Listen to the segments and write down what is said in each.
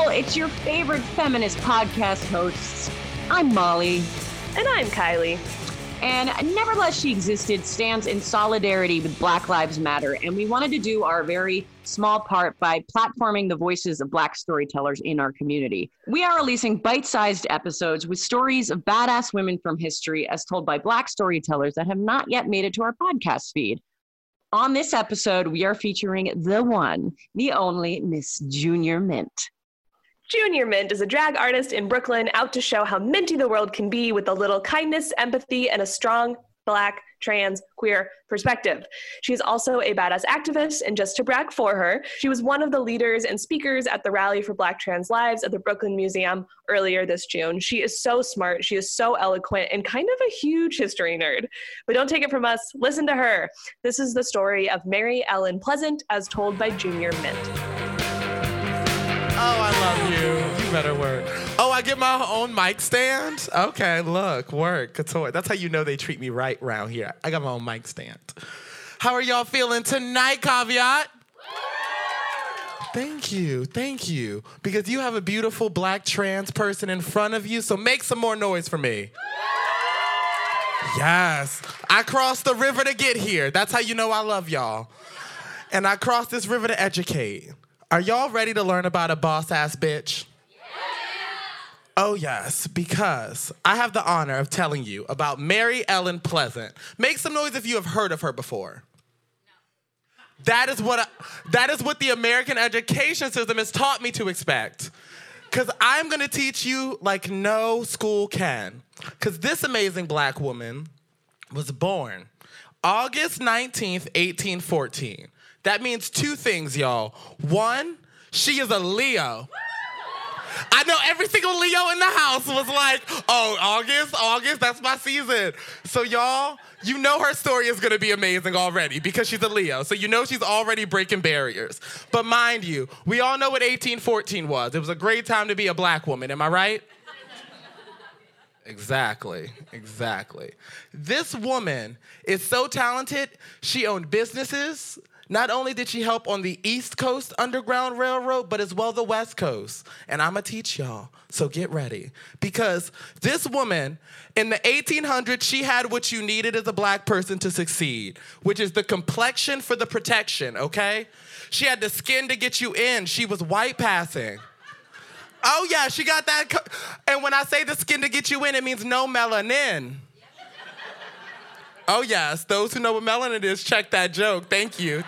people. It's your favorite feminist podcast hosts. I'm Molly. And I'm Kylie. And Never Let She Existed stands in solidarity with Black Lives Matter. And we wanted to do our very small part by platforming the voices of Black storytellers in our community. We are releasing bite-sized episodes with stories of badass women from history as told by Black storytellers that have not yet made it to our podcast feed. On this episode, we are featuring the one, the only Miss Junior Mint. Junior Mint is a drag artist in Brooklyn out to show how minty the world can be with a little kindness, empathy, and a strong Black, trans, queer perspective. She's also a badass activist, and just to brag for her, she was one of the leaders and speakers at the Rally for Black Trans Lives at the Brooklyn Museum earlier this June. She is so smart, she is so eloquent, and kind of a huge history nerd. But don't take it from us, listen to her. This is the story of Mary Ellen Pleasant as told by Junior Mint. Oh, I love you. You better work. Oh, I get my own mic stand? Okay, look, work, couture. That's how you know they treat me right around here. I got my own mic stand. How are y'all feeling tonight, Caveat? Thank you. Because you have a beautiful Black trans person in front of you, so make some more noise for me. Yes. I crossed the river to get here. That's how you know I love y'all. And I crossed this river to educate. Are y'all ready to learn about a boss-ass bitch? Oh, yes, because I have the honor of telling you about Mary Ellen Pleasant. Make some noise if you have heard of her before. No. That is what the American education system has taught me to expect. Because I'm going to teach you like no school can. Because this amazing Black woman was born August 19th, 1814. That means two things, y'all. One, she is a Leo. I know every single Leo in the house was like, oh, August, that's my season. So y'all, you know her story is gonna be amazing already because she's a Leo. So you know she's already breaking barriers. But mind you, we all know what 1814 was. It was a great time to be a Black woman, am I right? Exactly. This woman is so talented, she owned businesses. Not only did she help on the East Coast Underground Railroad, but as well the West Coast. And I'm gonna teach y'all, so get ready. Because this woman, in the 1800s, she had what you needed as a Black person to succeed, which is the complexion for the protection, okay? She had the skin to get you in. She was white passing. Oh yeah, she got that. And when I say the skin to get you in, it means no melanin. Oh, yes. Those who know what melanin is, check that joke. Thank you.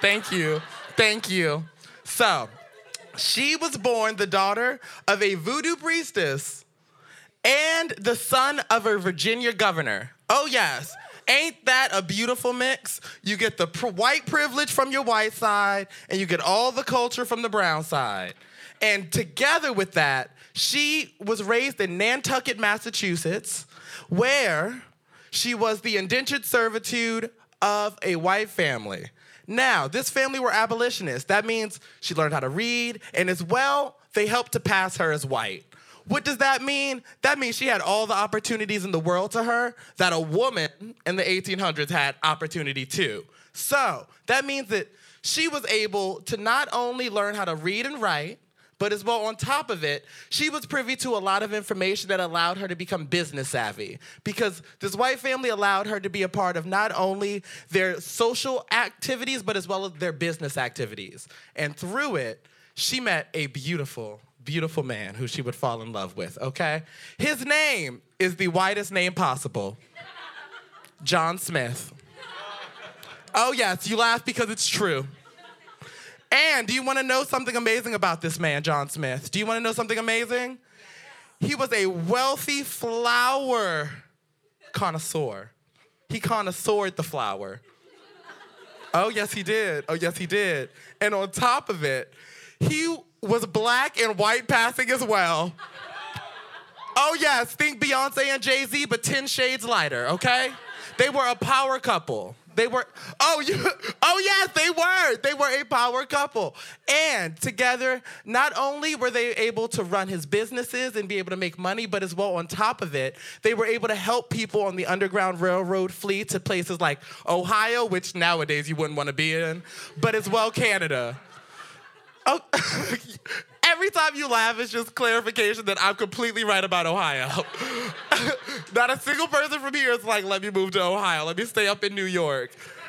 So, she was born the daughter of a voodoo priestess and the son of a Virginia governor. Oh, yes. Ain't that a beautiful mix? You get the white privilege from your white side, and you get all the culture from the brown side. And together with that, she was raised in Nantucket, Massachusetts, where she was the indentured servitude of a white family. Now, this family were abolitionists. That means she learned how to read, and as well, they helped to pass her as white. What does that mean? That means she had all the opportunities in the world to her that a woman in the 1800s had opportunity to. So, that means that she was able to not only learn how to read and write, but as well, on top of it, she was privy to a lot of information that allowed her to become business savvy because this white family allowed her to be a part of not only their social activities, but as well as their business activities. And through it, she met a beautiful man who she would fall in love with, okay? His name is the whitest name possible. John Smith. Oh, yes, you laugh because it's true. And do you want to know something amazing about this man, John Smith? Do you want to know something amazing? He was a wealthy flower connoisseur. He connoisseured the flower. Oh, yes, he did. And on top of it, he was Black and white passing as well. Oh, yes, think Beyonce and Jay-Z, but 10 shades lighter, okay? They were a power couple. They were a power couple. And together, not only were they able to run his businesses and be able to make money, but as well on top of it, they were able to help people on the Underground Railroad flee to places like Ohio, which nowadays you wouldn't want to be in, but as well Canada. Oh, Every time you laugh, it's just clarification that I'm completely right about Ohio. Not a single person from here is like, let me move to Ohio. Let me stay up in New York.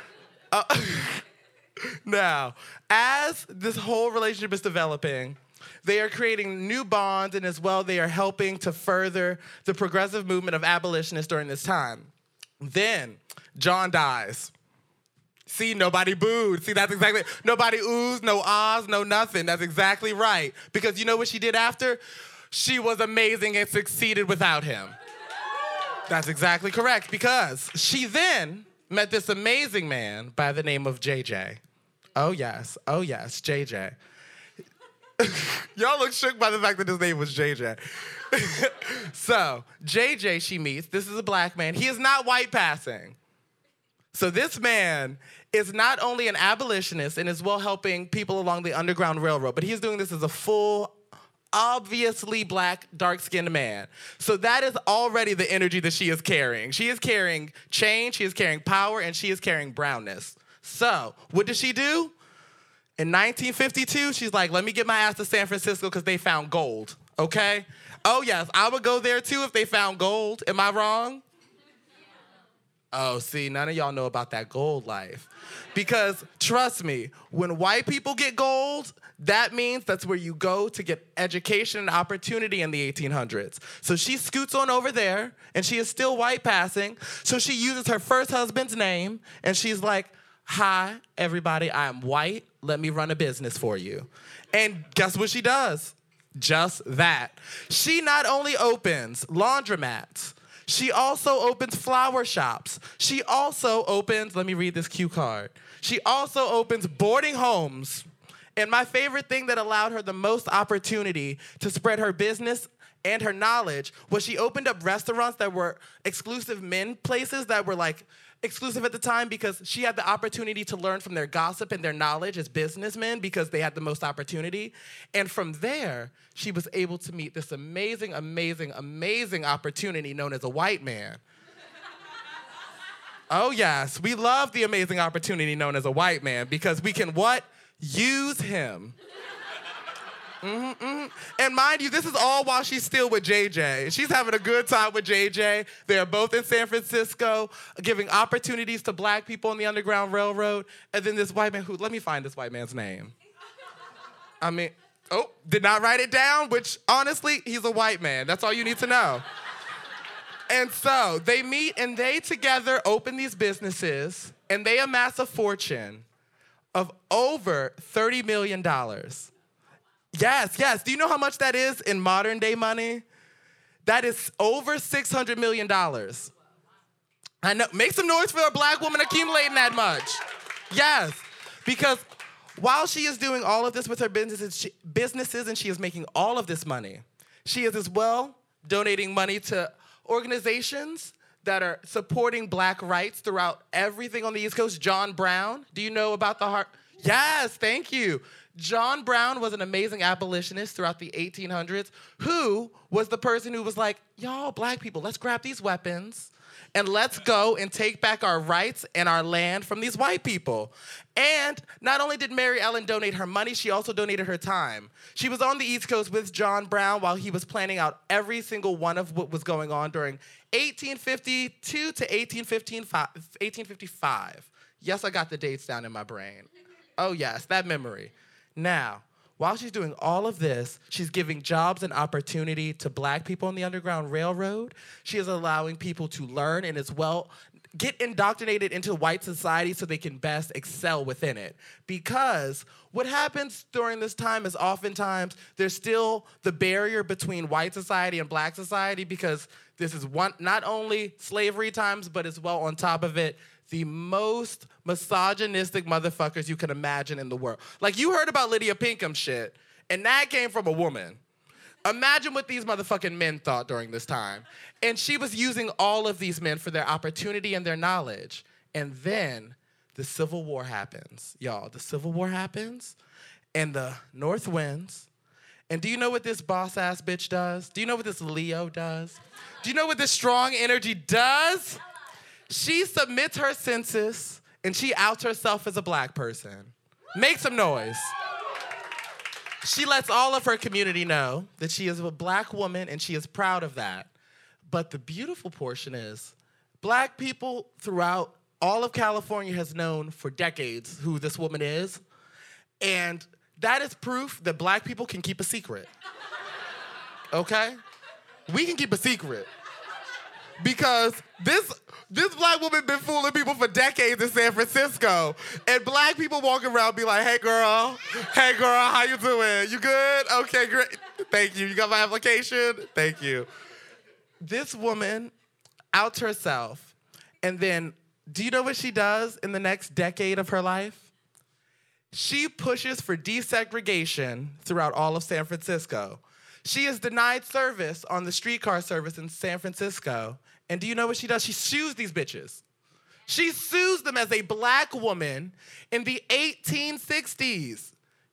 Now, as this whole relationship is developing, they are creating new bonds, and as well, they are helping to further the progressive movement of abolitionists during this time. Then, John dies. See, nobody booed. See, that's exactly, nobody oohs, no ahs, no nothing. That's exactly right. Because you know what she did after? She was amazing and succeeded without him. That's exactly correct, because she then met this amazing man by the name of JJ. Oh yes, JJ. Y'all look shook by the fact that his name was JJ. So, JJ she meets, this is a black man. He is not white passing. So this man is not only an abolitionist and is well helping people along the Underground Railroad, but he's doing this as a full, obviously black, dark-skinned man. So that is already the energy that she is carrying. She is carrying change, she is carrying power, and she is carrying brownness. So what does she do? In 1952, she's like, let me get my ass to San Francisco because they found gold, okay? Oh yes, I would go there too if they found gold. Am I wrong? Oh, see, none of y'all know about that gold life. Because trust me, when white people get gold, that means that's where you go to get education and opportunity in the 1800s. So she scoots on over there, and she is still white passing. So she uses her first husband's name, and she's like, hi, everybody, I am white. Let me run a business for you. And guess what she does? Just that. She not only opens laundromats, she also opens flower shops. She also opens, let me read this cue card. She also opens boarding homes. And my favorite thing that allowed her the most opportunity to spread her business and her knowledge was she opened up restaurants that were exclusive men places that were like exclusive at the time because she had the opportunity to learn from their gossip and their knowledge as businessmen because they had the most opportunity. And from there, she was able to meet this amazing, amazing, amazing opportunity known as a white man. Oh yes, we love the amazing opportunity known as a white man because we can what? Use him. And mind you, this is all while she's still with JJ. She's having a good time with JJ. They're both in San Francisco, giving opportunities to black people on the Underground Railroad. And then this white man let me find this white man's name. Did not write it down, which honestly, he's a white man. That's all you need to know. And so they meet and they together open these businesses and they amass a fortune of over $30 million. Yes. Do you know how much that is in modern day money? That is over $600 million. I know. Make some noise for a black woman accumulating that much. Yes, because while she is doing all of this with her businesses and she is making all of this money, she is as well donating money to organizations that are supporting black rights throughout everything on the East Coast. John Brown, do you know about the heart? Yes, thank you. John Brown was an amazing abolitionist throughout the 1800s who was the person who was like, y'all black people, let's grab these weapons and let's go and take back our rights and our land from these white people. And not only did Mary Ellen donate her money, she also donated her time. She was on the East Coast with John Brown while he was planning out every single one of what was going on during 1852 to 1855. Yes, I got the dates down in my brain. Oh yes, that memory. Now, while she's doing all of this, she's giving jobs and opportunity to black people on the Underground Railroad. She is allowing people to learn and as well get indoctrinated into white society so they can best excel within it. Because what happens during this time is oftentimes there's still the barrier between white society and black society because this is not only slavery times, but as well on top of it, the most misogynistic motherfuckers you can imagine in the world. Like, you heard about Lydia Pinkham shit, and that came from a woman. Imagine what these motherfucking men thought during this time. And she was using all of these men for their opportunity and their knowledge. And then the Civil War happens. Y'all, the Civil War happens, and the North wins. And do you know what this boss-ass bitch does? Do you know what this Leo does? Do you know what this strong energy does? She submits her census and she outs herself as a black person. Make some noise. She lets all of her community know that she is a Black woman and she is proud of that. But the beautiful portion is Black people throughout all of California has known for decades who this woman is. And that is proof that Black people can keep a secret. Okay? We can keep a secret. Because this Black woman been fooling people for decades in San Francisco. And Black people walking around be like, hey girl, how you doing? You good? Okay, great. Thank you. You got my application? Thank you. This woman outs herself. And then, do you know what she does in the next decade of her life? She pushes for desegregation throughout all of San Francisco. She is denied service on the streetcar service in San Francisco. And do you know what she does? She sues these bitches. She sues them as a Black woman in the 1860s.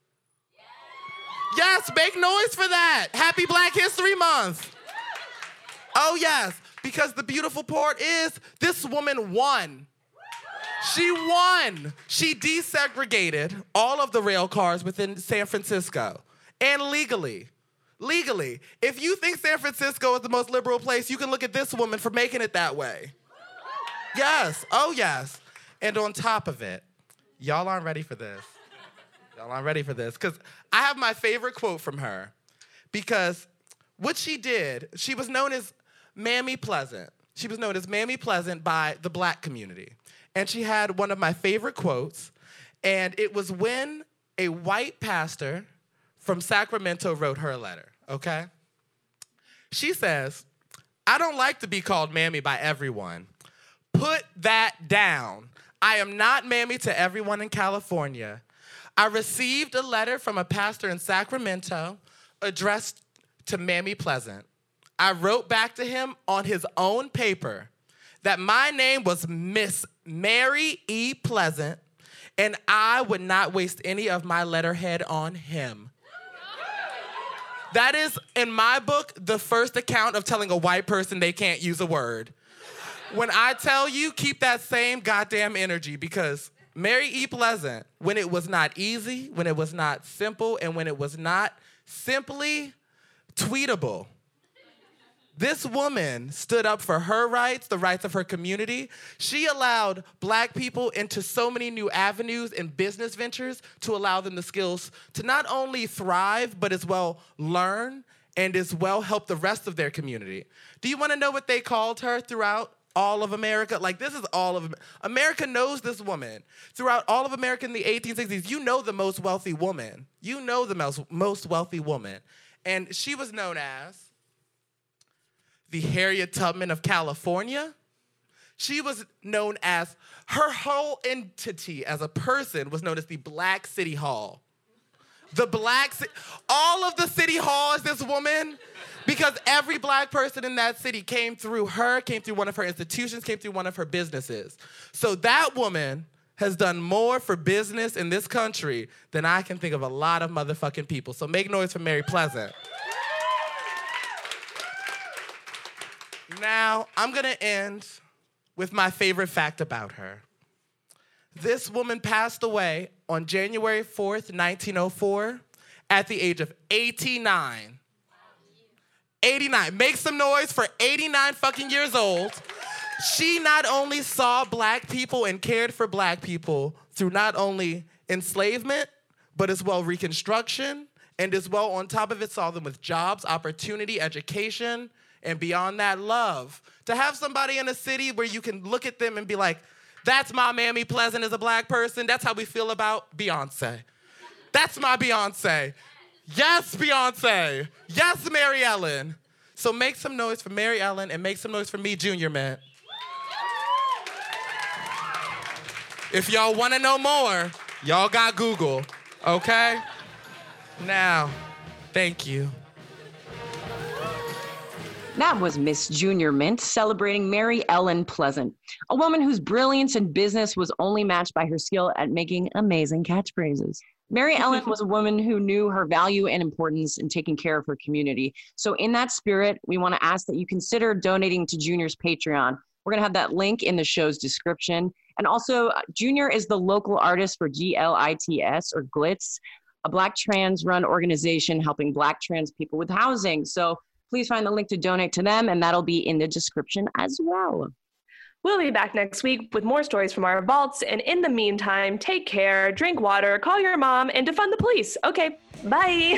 Yes, make noise for that. Happy Black History Month. Oh, yes, because the beautiful part is this woman won. She won. She desegregated all of the rail cars within San Francisco, and legally. Legally. If you think San Francisco is the most liberal place, you can look at this woman for making it that way. Yes. Oh, yes. And on top of it, y'all aren't ready for this. Y'all aren't ready for this. Because I have my favorite quote from her. Because what she did, she was known as Mammy Pleasant. She was known as Mammy Pleasant by the Black community. And she had one of my favorite quotes. And it was when a white pastor from Sacramento wrote her a letter, okay? She says, I don't like to be called Mammy by everyone. Put that down. I am not Mammy to everyone in California. I received a letter from a pastor in Sacramento addressed to Mammy Pleasant. I wrote back to him on his own paper that my name was Miss Mary E. Pleasant, and I would not waste any of my letterhead on him. That is, in my book, the first account of telling a white person they can't use a word. When I tell you, keep that same goddamn energy, because Mary E. Pleasant, when it was not easy, when it was not simple, and when it was not simply tweetable, this woman stood up for her rights, the rights of her community. She allowed Black people into so many new avenues and business ventures to allow them the skills to not only thrive, but as well learn and as well help the rest of their community. Do you want to know what they called her throughout all of America? Like, this is all of America knows this woman. Throughout all of America in the 1860s, you know the most wealthy woman. You know the most wealthy woman. And she was known as the Harriet Tubman of California. She was known as, her whole entity as a person was known as the Black City Hall. All of the City Hall is this woman, because every Black person in that city came through her, came through one of her institutions, came through one of her businesses. So that woman has done more for business in this country than I can think of a lot of motherfucking people. So make noise for Mary Pleasant. Now, I'm gonna end with my favorite fact about her. This woman passed away on January 4th, 1904, at the age of 89. 89. Make some noise for 89 fucking years old. She not only saw Black people and cared for Black people through not only enslavement, but as well Reconstruction, and as well on top of it saw them with jobs, opportunity, education, and beyond that, love. To have somebody in a city where you can look at them and be like, that's my Mammy Pleasant as a Black person. That's how we feel about Beyonce. That's my Beyonce. Yes, Beyonce. Yes, Mary Ellen. So make some noise for Mary Ellen and make some noise for me, Junior Mint. If y'all want to know more, y'all got Google, okay? Now, thank you. That was Miss Junior Mint celebrating Mary Ellen Pleasant, a woman whose brilliance in business was only matched by her skill at making amazing catchphrases. Mary Ellen was a woman who knew her value and importance in taking care of her community. So in that spirit, we want to ask that you consider donating to Junior's Patreon. We're going to have that link in the show's description. And also, Junior is the local artist for GLITS or Glitz. a Black trans-run organization helping Black trans people with housing. So please find the link to donate to them, and that'll be in the description as well. We'll be back next week with more stories from our vaults. And in the meantime, take care, drink water, call your mom, and defund the police. Okay, bye.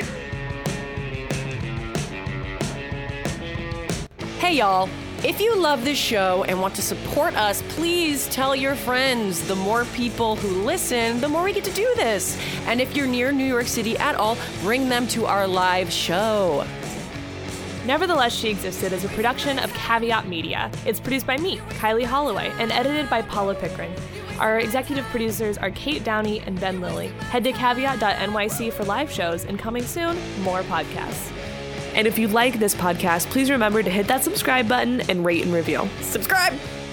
Hey, y'all. If you love this show and want to support us, please tell your friends. The more people who listen, the more we get to do this. And if you're near New York City at all, bring them to our live show. Nevertheless, She Existed is a production of Caveat Media. It's produced by me, Kylie Holloway, and edited by Paula Pickering. Our executive producers are Kate Downey and Ben Lilly. Head to caveat.nyc for live shows, and coming soon, more podcasts. And if you like this podcast, please remember to hit that subscribe button and rate and review. Subscribe!